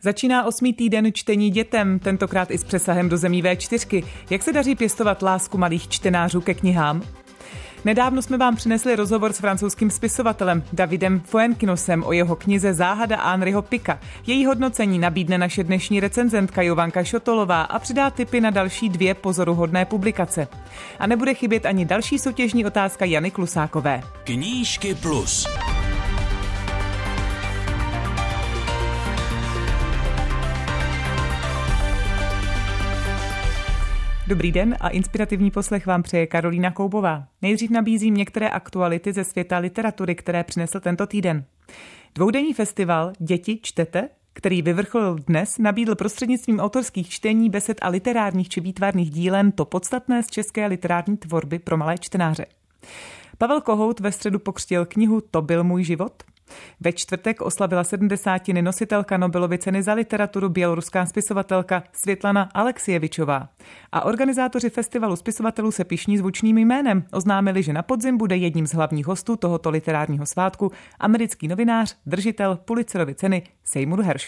Začíná 8. týden čtení dětem, tentokrát i s přesahem do zemí V4. Jak se daří pěstovat lásku malých čtenářů ke knihám? Nedávno jsme vám přinesli rozhovor s francouzským spisovatelem Davidem Fuenkinosem o jeho knize Záhada Henryho Picka. Její hodnocení nabídne naše dnešní recenzentka Jovanka Šotolová a přidá tipy na další 2 pozoruhodné publikace. A nebude chybět ani další soutěžní otázka Jany Klusákové. Knížky plus. Dobrý den a inspirativní poslech vám přeje Karolína Koubová. Nejdřív nabízím některé aktuality ze světa literatury, které přinesl tento týden. Dvoudenní festival Děti čtete, který vyvrcholil dnes, nabídl prostřednictvím autorských čtení, besed a literárních či výtvarných dílen to podstatné z české literární tvorby pro malé čtenáře. Pavel Kohout ve středu pokřtil knihu To byl můj život. Ve čtvrtek oslavila 70. nositelka Nobelovy ceny za literaturu běloruská spisovatelka Světlana Aleksievičová. A organizátoři festivalu spisovatelů se pyšní zvučným jménem. Oznámili, že na podzim bude jedním z hlavních hostů tohoto literárního svátku americký novinář, držitel Pulitzerovy ceny Seymour Hersh.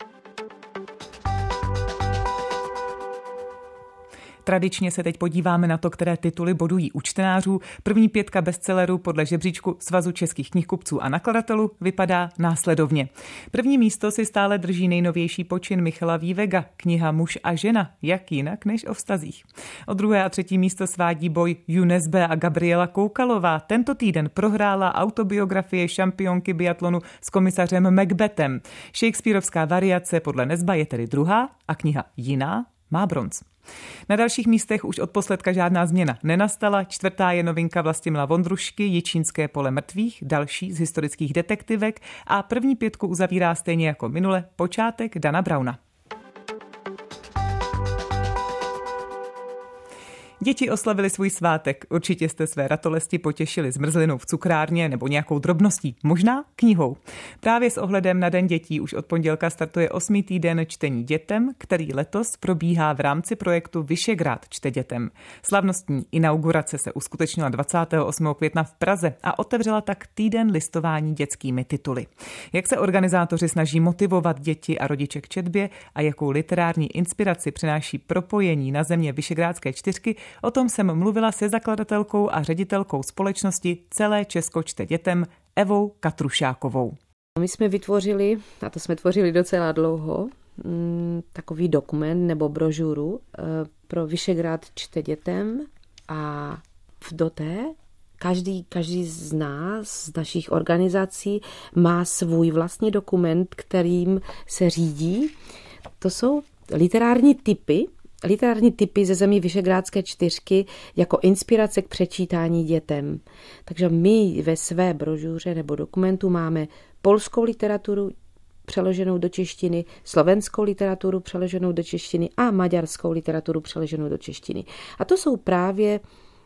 Tradičně se teď podíváme na to, které tituly bodují u čtenářů. První 5 bestsellerů podle žebříčku Svazu českých knihkupců a nakladatelů vypadá následovně. První místo si stále drží nejnovější počin Michala Vývega, kniha Muž a žena, jak jinak než o vztazích. O 2. a 3. místo svádí boj Junesbe a Gabriela Koukalová. Tento týden prohrála autobiografie šampionky biatlonu s komisařem Macbethem. Shakespearovská variace podle Nesba je tedy 2. a kniha Jiná má bronz. Na dalších místech už odposledka žádná změna nenastala. 4. je novinka Vlastimila Vondrušky Jičínské pole mrtvých, další z historických detektivek a první 5 uzavírá stejně jako minule Počátek Dana Browna. Děti oslavili svůj svátek. Určitě jste své ratolesti potěšili zmrzlinou v cukrárně nebo nějakou drobností, možná knihou. Právě s ohledem na Den dětí už od pondělka startuje 8. týden čtení dětem, který letos probíhá v rámci projektu Vyšegrad čte dětem. Slavnostní inaugurace se uskutečnila 28. května v Praze a otevřela tak týden listování dětskými tituly. Jak se organizátoři snaží motivovat děti a rodiče k četbě a jakou literární inspiraci přináší propojení na země Vyšegrádské čtyřky, o tom jsem mluvila se zakladatelkou a ředitelkou společnosti Celé Česko čte dětem Evou Katrušákovou. My jsme vytvořili, a to jsme tvořili docela dlouho, takový dokument nebo brožuru pro Vyšegrad čte dětem a do té každý z nás, z našich organizací má svůj vlastní dokument, kterým se řídí. To jsou literární typy ze zemí Vyšegrádské čtyřky jako inspirace k přečítání dětem. Takže my ve své brožuře nebo dokumentu máme polskou literaturu přeloženou do češtiny, slovenskou literaturu přeloženou do češtiny a maďarskou literaturu přeloženou do češtiny. A to jsou právě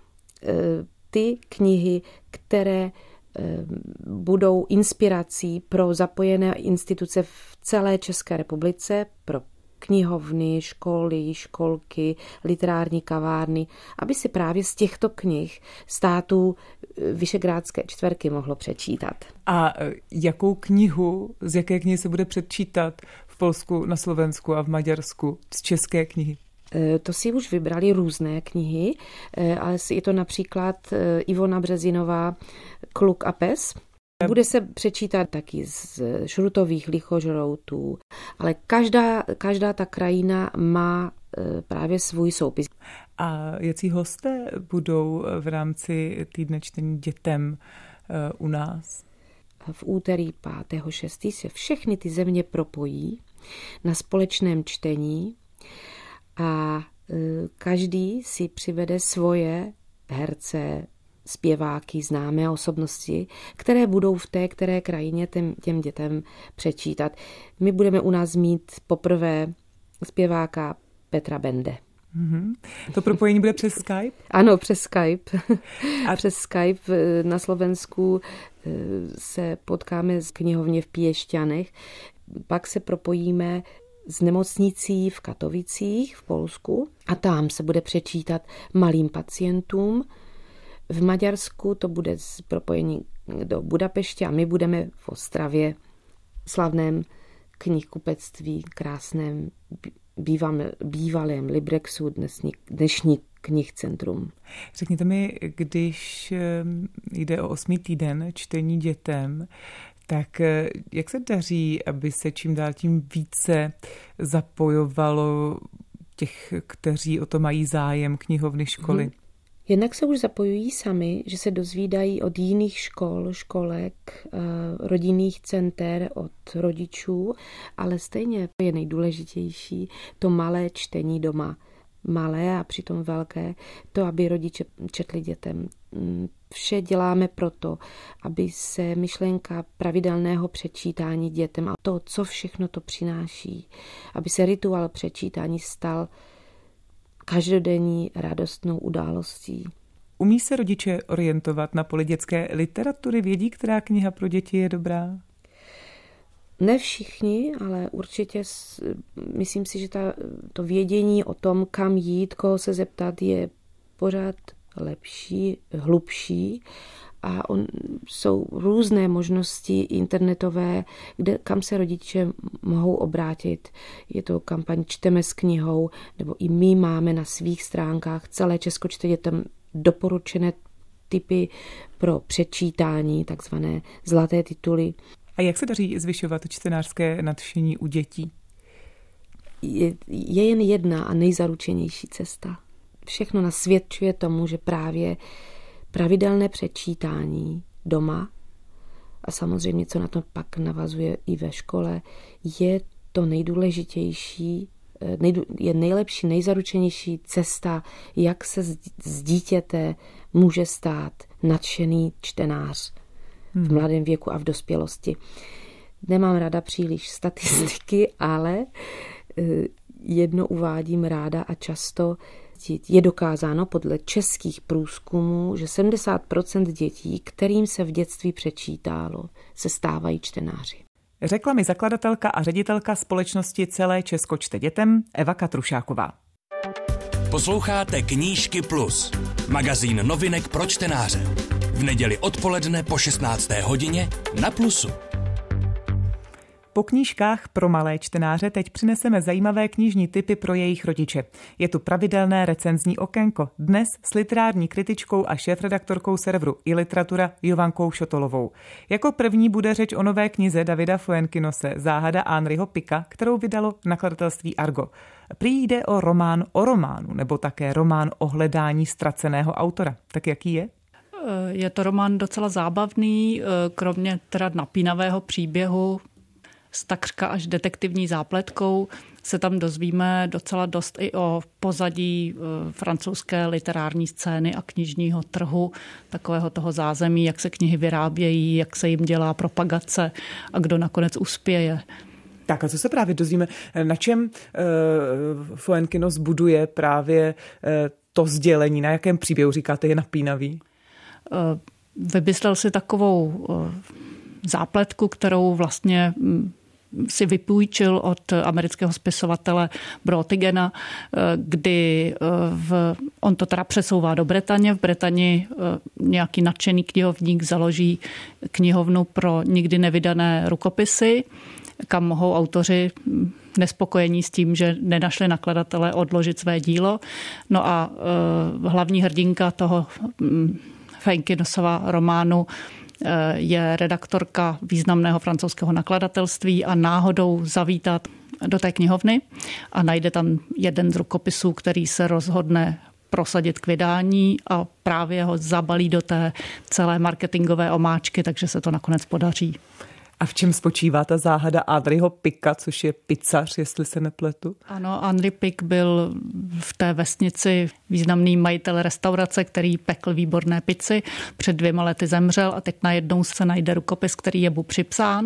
ty knihy, které budou inspirací pro zapojené instituce v celé České republice, pro knihovny, školy, školky, literární kavárny, aby si právě z těchto knih států Vyšegrádské čtverky mohlo přečítat. A jakou knihu, z jaké knihy se bude předčítat v Polsku, na Slovensku a v Maďarsku z české knihy? To si už vybrali různé knihy, ale je to například Ivona Březinová Kluk a pes. Bude se přečítat taky z šrutových lichožroutů, ale každá ta krajina má právě svůj soupis. A jací hosté budou v rámci týdne čtení dětem u nás? V úterý 5.6. se všechny ty země propojí na společném čtení a každý si přivede svoje herce, zpěváky, známé osobnosti, které budou v té které krajině těm dětem přečítat. My budeme u nás mít poprvé zpěváka Petra Bende. Mm-hmm. To propojení bude přes Skype? Ano, přes Skype. A přes Skype na Slovensku se potkáme z knihovně v Piešťanech. Pak se propojíme s nemocnicí v Katovicích v Polsku a tam se bude přečítat malým pacientům. V Maďarsku to bude propojení do Budapeště a my budeme v Ostravě, slavném knihkupectví, krásném bývalém Librexu, dnešní knihcentrum. Řekněte mi, když jde o 8. týden čtení dětem, tak jak se daří, aby se čím dál tím více zapojovalo těch, kteří o to mají zájem, knihovny, školy? Jednak se už zapojují sami, že se dozvídají od jiných škol, školek, rodinných center, od rodičů, ale stejně je nejdůležitější to malé čtení doma. Malé a přitom velké, to, aby rodiče četli dětem. Vše děláme proto, aby se myšlenka pravidelného přečítání dětem a to, co všechno to přináší, aby se rituál přečítání stal každodenní radostnou událostí. Umí se rodiče orientovat na poli dětské literatury? Vědí, která kniha pro děti je dobrá? Ne všichni, ale určitě myslím si, že to vědění o tom, kam jít, koho se zeptat, je pořád lepší, hlubší a jsou různé možnosti internetové, kam se rodiče mohou obrátit. Je to kampaň Čteme s knihou, nebo i my máme na svých stránkách Celé Česko čte dětem doporučené typy pro přečítání, takzvané zlaté tituly. A jak se daří zvyšovat čtenářské nadšení u dětí? Je jen jedna a nejzaručenější cesta. Všechno nasvědčuje tomu, že právě pravidelné přečítání doma a samozřejmě, co na to pak navazuje i ve škole, je to nejdůležitější, je nejlepší, nejzaručenější cesta, jak se z dítěte může stát nadšený čtenář v mladém věku a v dospělosti. Nemám ráda příliš statistiky, ale jedno uvádím ráda a často. Je dokázáno podle českých průzkumů, že 70% dětí, kterým se v dětství přečítalo, se stávají čtenáři. Řekla mi zakladatelka a ředitelka společnosti Celé Česko čte dětem Eva Katrušáková. Posloucháte Knížky Plus, magazín novinek pro čtenáře. V neděli odpoledne po 16. hodině na Plusu. Po knížkách pro malé čtenáře teď přineseme zajímavé knižní tipy pro jejich rodiče. Je tu pravidelné recenzní okénko. Dnes s literární kritičkou a šéfredaktorkou serveru iLiteratura Jovankou Šotolovou. Jako první bude řeč o nové knize Davida Fuenkinose Záhada Henryho Picka, kterou vydalo nakladatelství Argo. Prý jde o román o románu, nebo také román o hledání ztraceného autora. Tak jaký je? Je to román docela zábavný, kromě teda napínavého příběhu, s takřka až detektivní zápletkou se tam dozvíme docela dost i o pozadí francouzské literární scény a knižního trhu, takového toho zázemí, jak se knihy vyrábějí, jak se jim dělá propagace a kdo nakonec uspěje. Tak a co se právě dozvíme? Na čem Fuenkinos buduje právě to sdělení? Na jakém příběhu říkáte je napínavý? Vymyslel si takovou zápletku, kterou vlastně si vypůjčil od amerického spisovatele Brotigena, kdy on to teda přesouvá do Bretaně. V Bretani nějaký nadšený knihovník založí knihovnu pro nikdy nevydané rukopisy, kam mohou autoři nespokojení s tím, že nenašli nakladatele odložit své dílo. No a hlavní hrdinka toho Fuenkinosova románu je redaktorka významného francouzského nakladatelství a náhodou zavítá do té knihovny a najde tam jeden z rukopisů, který se rozhodne prosadit k vydání a právě ho zabalí do té celé marketingové omáčky, takže se to nakonec podaří. A v čem spočívá ta záhada Henryho Picka, což je pizzař, jestli se nepletu? Ano, Henry Pick byl v té vesnici významný majitel restaurace, který pekl výborné pici. Před 2 lety zemřel a teď najednou se najde rukopis, který je mu připsán.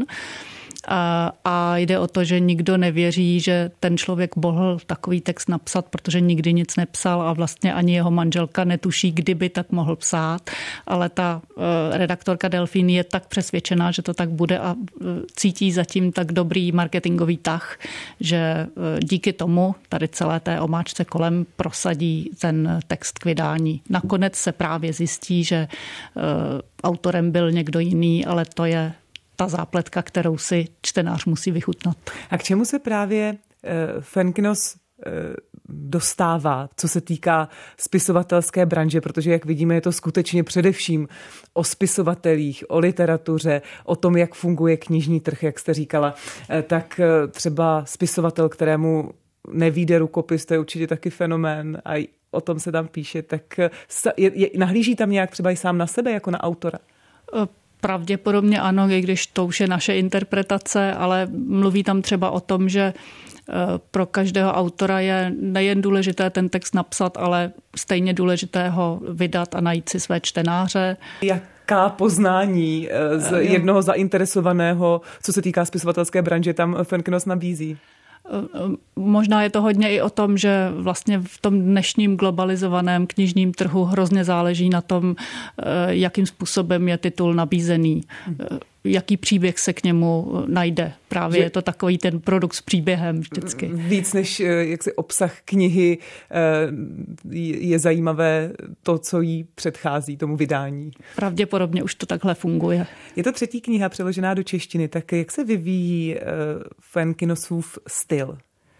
A jde o to, že nikdo nevěří, že ten člověk mohl takový text napsat, protože nikdy nic nepsal a vlastně ani jeho manželka netuší, kdyby tak mohl psát, ale ta redaktorka Delfín je tak přesvědčená, že to tak bude a cítí zatím tak dobrý marketingový tah, že díky tomu tady celé té omáčce kolem prosadí ten text k vydání. Nakonec se právě zjistí, že autorem byl někdo jiný, ale to je ta zápletka, kterou si čtenář musí vychutnat. A k čemu se právě Fenkynos dostává, co se týká spisovatelské branže, protože, jak vidíme, je to skutečně především o spisovatelích, o literatuře, o tom, jak funguje knižní trh, jak jste říkala. Tak třeba spisovatel, kterému nevyjde rukopis, to je určitě taky fenomén a o tom se tam píše, tak nahlíží tam nějak třeba i sám na sebe jako na autora? Pravděpodobně ano, i když to už je naše interpretace, ale mluví tam třeba o tom, že pro každého autora je nejen důležité ten text napsat, ale stejně důležité ho vydat a najít si své čtenáře. Jaká poznání z jednoho zainteresovaného, co se týká spisovatelské branže, tam Fenkynos nabízí? Možná je to hodně i o tom, že vlastně v tom dnešním globalizovaném knižním trhu hrozně záleží na tom, jakým způsobem je titul nabízený, jaký příběh se k němu najde. Právě je to takový ten produkt s příběhem vždycky. Víc než jaksi obsah knihy je zajímavé to, co jí předchází tomu vydání. Pravděpodobně už to takhle funguje. Je to 3. kniha přeložená do češtiny, tak jak se vyvíjí Fenkynosův styl?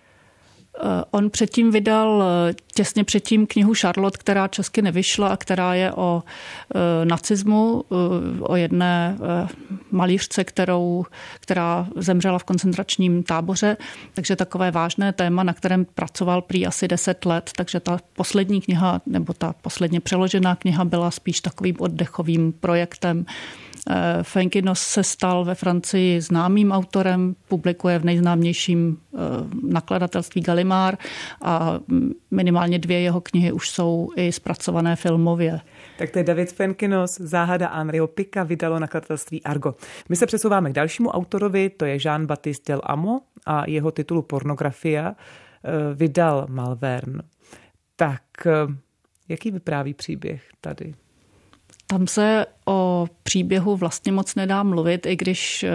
On předtím vydal těsně předtím knihu Charlotte, která česky nevyšla a která je o nacismu, o jedné malířce, která zemřela v koncentračním táboře. Takže takové vážné téma, na kterém pracoval prý asi 10 let. Takže ta poslední kniha, nebo ta posledně přeložená kniha byla spíš takovým oddechovým projektem. Fenkynos se stal ve Francii známým autorem, publikuje v nejznámějším nakladatelství Gallimard a minimálně 2 jeho knihy už jsou i zpracované filmově. Tak to je David Fenkynos, Záhada Henriho Picka, vydalo nakladatelství Argo. My se přesouváme k dalšímu autorovi, to je Jean-Baptiste Delamo a jeho titulu Pornografia vydal Malvern. Tak jaký vypráví příběh tady? Tam se o příběhu vlastně moc nedá mluvit, i když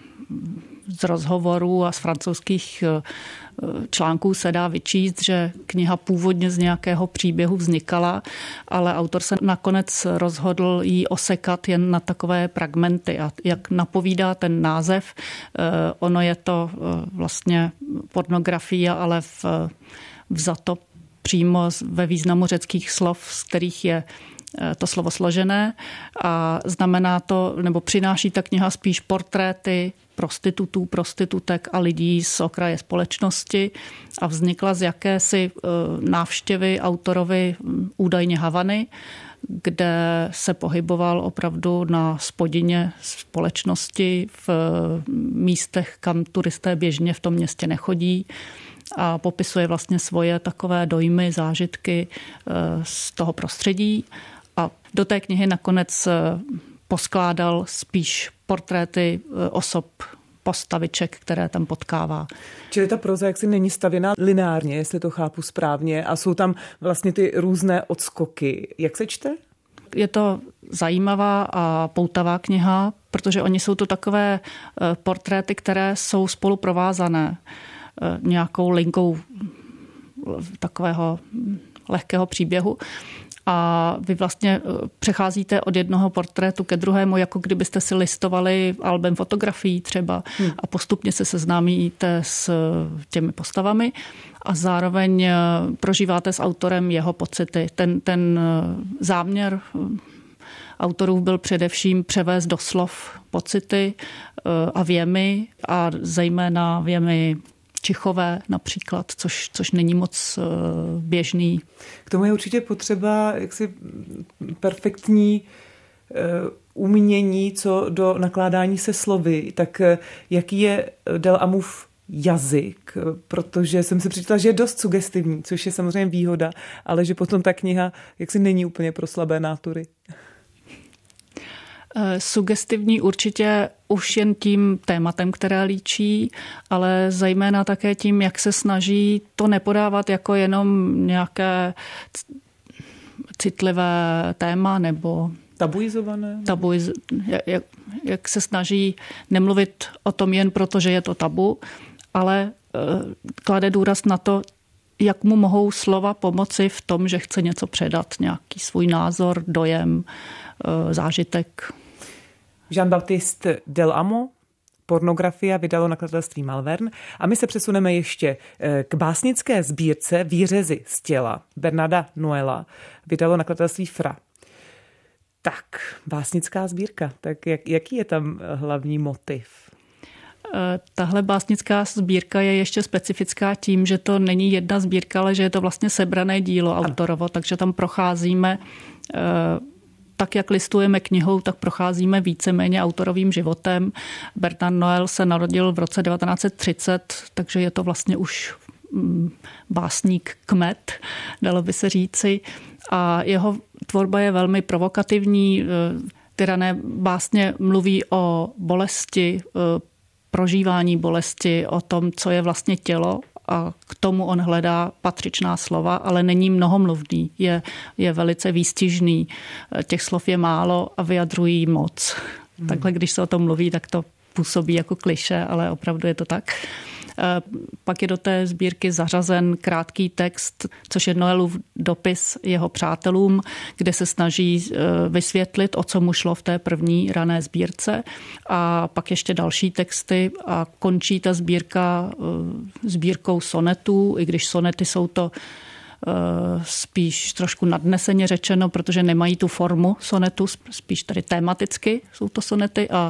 z rozhovorů a z francouzských článků se dá vyčíst, že kniha původně z nějakého příběhu vznikala, ale autor se nakonec rozhodl ji osekat jen na takové fragmenty. A jak napovídá ten název, ono je to vlastně pornografie, ale vzato přímo ve významu řeckých slov, z kterých je to slovo složené, a znamená to, nebo přináší ta kniha spíš portréty prostitutů, prostitutek a lidí z okraje společnosti a vznikla z jakési návštěvy autorovi údajně Havany, kde se pohyboval opravdu na spodině společnosti v místech, kam turisté běžně v tom městě nechodí, a popisuje vlastně svoje takové dojmy, zážitky z toho prostředí. A do té knihy nakonec poskládal spíš portréty osob, postaviček, které tam potkává. Čili ta proza jaksi není stavěná lineárně, jestli to chápu správně, a jsou tam vlastně ty různé odskoky. Jak se čte? Je to zajímavá a poutavá kniha, protože oni jsou to takové portréty, které jsou spolu provázané nějakou linkou takového lehkého příběhu. A vy vlastně přecházíte od jednoho portrétu ke druhému, jako kdybyste si listovali album fotografií třeba a postupně se seznámíte s těmi postavami a zároveň prožíváte s autorem jeho pocity. Ten záměr autorů byl především převést do slov pocity a věmy a zejména věmy čichové například, což není moc běžný. K tomu je určitě potřeba jaksi perfektní umění co do nakládání se slovy. Tak jaký je Delamův jazyk? Protože jsem si přečetla, že je dost sugestivní, což je samozřejmě výhoda, ale že potom ta kniha jaksi není úplně pro slabé nátury. Sugestivní určitě už jen tím tématem, které líčí, ale zejména také tím, jak se snaží to nepodávat jako jenom nějaké citlivé téma nebo tabuizované. Jak se snaží nemluvit o tom jen proto, že je to tabu, ale klade důraz na to, jak mu mohou slova pomoci v tom, že chce něco předat, nějaký svůj názor, dojem, zážitek. Jean-Baptiste Delamo, Pornografia, vydalo nakladatelství Malvern. A my se přesuneme ještě k básnické sbírce Výřezy z těla Bernarda Noëla, vydalo nakladatelství Fra. Tak, básnická sbírka, tak jaký je tam hlavní motiv? Tahle básnická sbírka je ještě specifická tím, že to není jedna sbírka, ale že je to vlastně sebrané dílo autorovo, takže tam procházíme, tak jak listujeme knihou, tak procházíme víceméně autorovým životem. Bernard Noël se narodil v roce 1930, takže je to vlastně už básník kmet, dalo by se říci. A jeho tvorba je velmi provokativní. Ty rané básně mluví o bolesti, prožívání bolesti, o tom, co je vlastně tělo, a k tomu on hledá patřičná slova, ale není mnohomluvný, je velice výstižný. Těch slov je málo a vyjadrují moc. Takhle, když se o tom mluví, tak to působí jako klišé, ale opravdu je to tak. Pak je do té sbírky zařazen krátký text, což je Noëlův dopis jeho přátelům, kde se snaží vysvětlit, o co mu šlo v té první rané sbírce. A pak ještě další texty a končí ta sbírka sbírkou sonetů, i když sonety jsou to spíš trošku nadneseně řečeno, protože nemají tu formu sonetu, spíš tady tematicky jsou to sonety a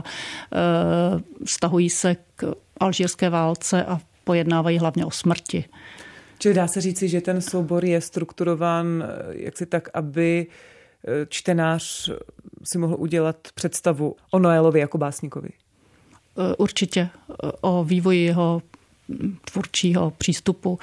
vztahují se k alžírské válce a pojednávají hlavně o smrti. Čili dá se říci, že ten soubor je strukturován jaksi tak, aby čtenář si mohl udělat představu o Noëlovi jako básníkovi? Určitě o vývoji jeho tvůrčího přístupu.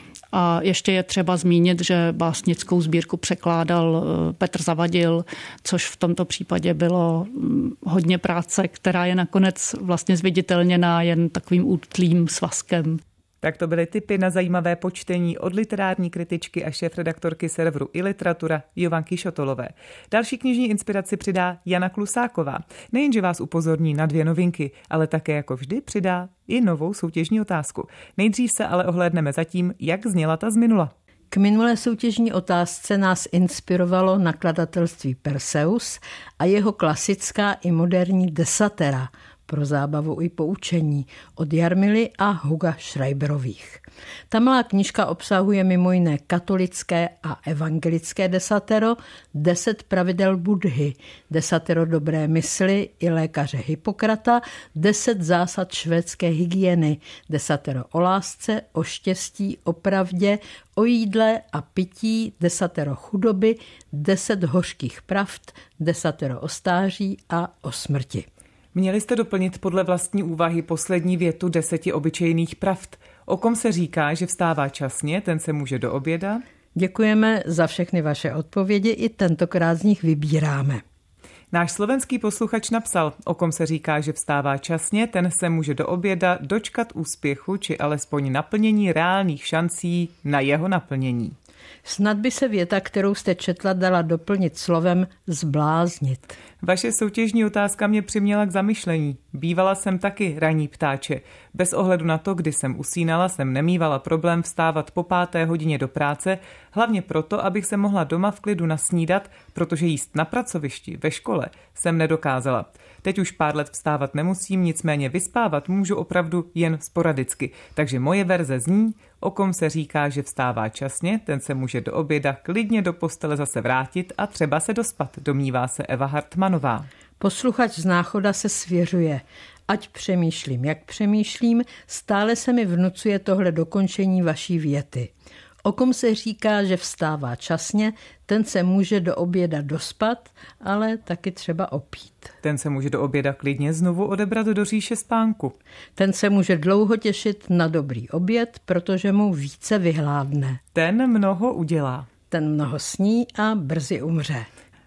A ještě je třeba zmínit, že básnickou sbírku překládal Petr Zavadil, což v tomto případě bylo hodně práce, která je nakonec vlastně zviditelněná jen takovým útlým svazkem. Tak to byly tipy na zajímavé počtení od literární kritičky a šéfredaktorky serveru iLiteratura Jovanky Šotolové. Další knižní inspiraci přidá Jana Klusáková. Nejenže vás upozorní na 2 novinky, ale také jako vždy přidá i novou soutěžní otázku. Nejdřív se ale ohlédneme za tím, jak zněla ta z minula. K minulé soutěžní otázce nás inspirovalo nakladatelství Perseus a jeho klasická i moderní desatera pro zábavu i poučení od Jarmily a Huga Schreiberových. Ta malá knížka obsahuje mimo jiné katolické a evangelické desatero, 10 pravidel Buddhy, desatero dobré mysli i lékaře Hippokrata, 10 zásad švédské hygieny, desatero o lásce, o štěstí, o pravdě, o jídle a pití, desatero chudoby, 10 hořkých pravd, desatero o stáří a o smrti. Měli jste doplnit podle vlastní úvahy poslední větu 10 obyčejných pravd. O kom se říká, že vstává časně, ten se může do oběda? Děkujeme za všechny vaše odpovědi, i tentokrát z nich vybíráme. Náš slovenský posluchač napsal, o kom se říká, že vstává časně, ten se může do oběda dočkat úspěchu či alespoň naplnění reálných šancí na jeho naplnění. Snad by se věta, kterou jste četla, dala doplnit slovem zbláznit. Vaše soutěžní otázka mě přiměla k zamyšlení. Bývala jsem taky ranní ptáče. Bez ohledu na to, kdy jsem usínala, jsem nemívala problém vstávat po 5. hodině do práce, hlavně proto, abych se mohla doma v klidu nasnídat, protože jíst na pracovišti, ve škole jsem nedokázala. Teď už pár let vstávat nemusím, nicméně vyspávat můžu opravdu jen sporadicky. Takže moje verze zní, o kom se říká, že vstává časně, ten se může do oběda klidně do postele zase vrátit a třeba se dospat, domnívá se Eva Hartmanová. Posluchač z Náchoda se svěřuje. Ať přemýšlím, jak přemýšlím, stále se mi vnucuje tohle dokončení vaší věty. O kom se říká, že vstává časně, ten se může do oběda dospat, ale taky třeba opít. Ten se může do oběda klidně znovu odebrat do říše spánku. Ten se může dlouho těšit na dobrý oběd, protože mu více vyhládne. Ten mnoho udělá. Ten mnoho sní a brzy umře.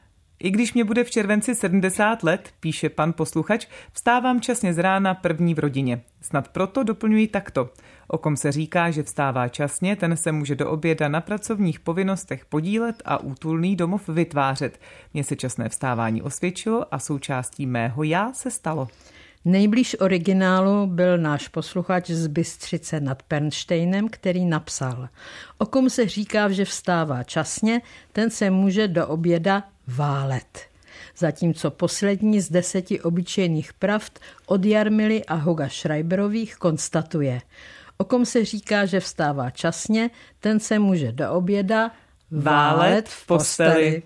I když mě bude v červenci 70 let, píše pan posluchač, vstávám časně z rána první v rodině. Snad proto doplňuji takto. O kom se říká, že vstává časně, ten se může do oběda na pracovních povinnostech podílet a útulný domov vytvářet. Mně se časné vstávání osvědčilo a součástí mého já se stalo. Nejblíž originálu byl náš posluchač z Bystřice nad Pernštejnem, který napsal: o kom se říká, že vstává časně, ten se může do oběda válet. zatímco poslední z 10 obyčejných pravd od Jarmily a Huga Schreiberových konstatuje: o kom se říká, že vstává časně, ten se může do oběda válet v posteli.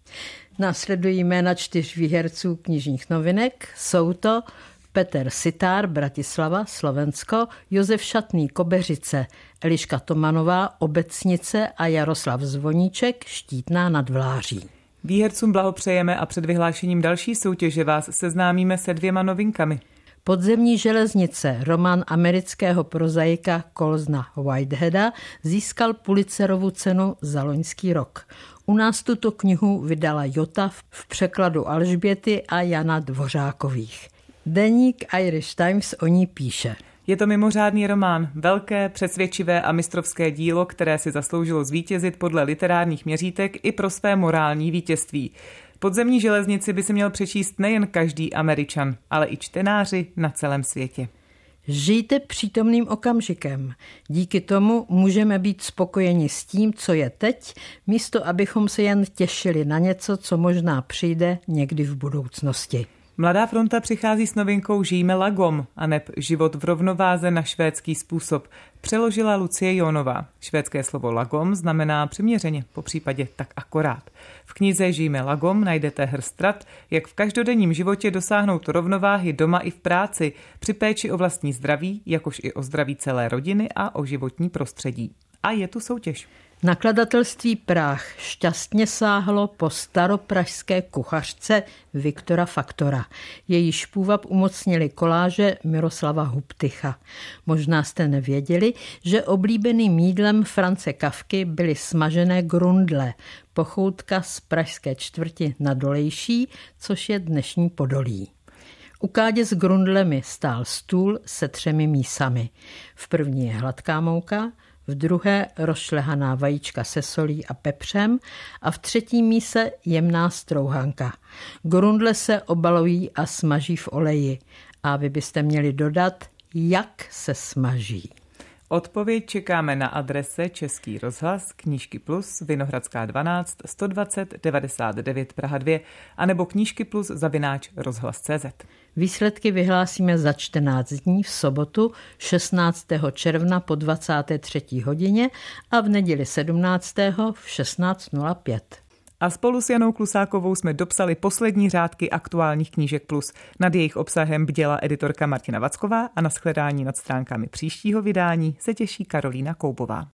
Následují jména 4 výherců knižních novinek. Jsou to Petr Sitár, Bratislava, Slovensko, Josef Šatný, Kobeřice, Eliška Tomanová, Obecnice a Jaroslav Zvoníček, Štítná nad Vláří. Výhercům blahopřejeme a před vyhlášením další soutěže vás seznámíme se 2 novinkami. Podzemní železnice, román amerického prozaika Colsona Whiteheada, získal Pulitzerovu cenu za loňský rok. U nás tuto knihu vydala Jota v překladu Alžběty a Jana Dvořákových. Deník Irish Times o ní píše: je to mimořádný román, velké, přesvědčivé a mistrovské dílo, které si zasloužilo zvítězit podle literárních měřítek i pro své morální vítězství. Podzemní železnici by si měl přečíst nejen každý Američan, ale i čtenáři na celém světě. Žijte přítomným okamžikem. Díky tomu můžeme být spokojeni s tím, co je teď, místo abychom se jen těšili na něco, co možná přijde někdy v budoucnosti. Mladá fronta přichází s novinkou Žijme lagom, aneb Život v rovnováze na švédský způsob. Přeložila Lucie Jónová. Švédské slovo lagom znamená přiměřeně, popřípadě tak akorát. V knize Žijme lagom najdete hrst rad, jak v každodenním životě dosáhnout rovnováhy doma i v práci, při péči o vlastní zdraví, jakož i o zdraví celé rodiny a o životní prostředí. A je tu soutěž. Nakladatelství Práh šťastně sáhlo po staropražské kuchařce Viktora Faktora. Jejíž půvab umocnili koláže Miroslava Huptycha. Možná jste nevěděli, že oblíbeným jídlem Franze Kafky byly smažené grundle, pochoutka z pražské čtvrti na Dolejší, což je dnešní Podolí. U kádě s grundlemi stál stůl se 3 mísami. V první je hladká mouka, v druhé rozšlehaná vajíčka se solí a pepřem a v 3. míse jemná strouhanka. Grundle se obalují a smaží v oleji. A vy byste měli dodat, jak se smaží. Odpověď čekáme na adrese Český rozhlas, Knížky Plus, Vinohradská 12, 120 99 Praha 2, anebo Knížky Plus @rozhlas.cz. Výsledky vyhlásíme za 14 dní v sobotu 16. června po 23. hodině a v neděli 17. v 16:05. A spolu s Janou Klusákovou jsme dopsali poslední řádky aktuálních Knížek Plus. Nad jejich obsahem bděla editorka Martina Vacková a na shledání nad stránkami příštího vydání se těší Karolína Koubová.